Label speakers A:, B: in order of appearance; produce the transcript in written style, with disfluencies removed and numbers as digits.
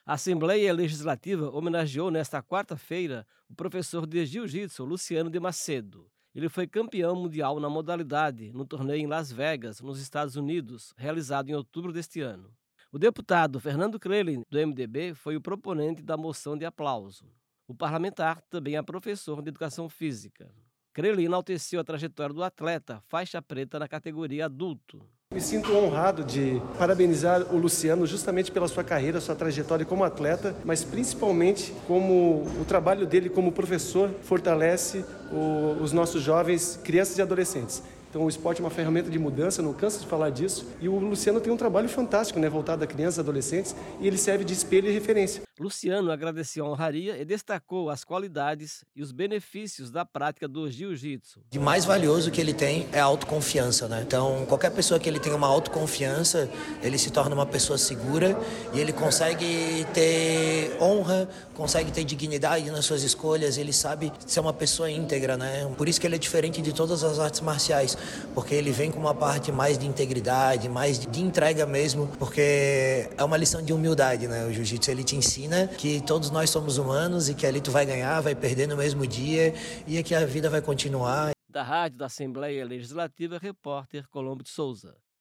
A: A Assembleia Legislativa homenageou nesta quarta-feira o professor de jiu-jitsu Luciano de Macedo. Ele foi campeão mundial na modalidade no torneio em Las Vegas, nos Estados Unidos, realizado em outubro deste ano. O deputado Fernando Crelin, do MDB, foi o proponente da moção de aplauso. O parlamentar também é professor de educação física. Crelin enalteceu a trajetória do atleta faixa preta na categoria adulto.
B: Me sinto honrado de parabenizar o Luciano justamente pela sua carreira, sua trajetória como atleta, mas principalmente como o trabalho dele como professor fortalece os nossos jovens, crianças e adolescentes. Então o esporte é uma ferramenta de mudança, não canso de falar disso, e o Luciano tem um trabalho fantástico, voltado a crianças e adolescentes, e ele serve de espelho e referência.
A: Luciano agradeceu a honraria e destacou as qualidades e os benefícios da prática do jiu-jitsu.
C: O mais valioso que ele tem é a autoconfiança, Então, qualquer pessoa que ele tenha uma autoconfiança, ele se torna uma pessoa segura e ele consegue ter honra, consegue ter dignidade nas suas escolhas, ele sabe ser uma pessoa íntegra, Por isso que ele é diferente de todas as artes marciais, porque ele vem com uma parte mais de integridade, mais de entrega mesmo, porque é uma lição de humildade, O jiu-jitsu, ele te ensina que todos nós somos humanos e que ali tu vai ganhar, vai perder no mesmo dia e que a vida vai continuar.
A: Da Rádio da Assembleia Legislativa, repórter Colombo de Souza.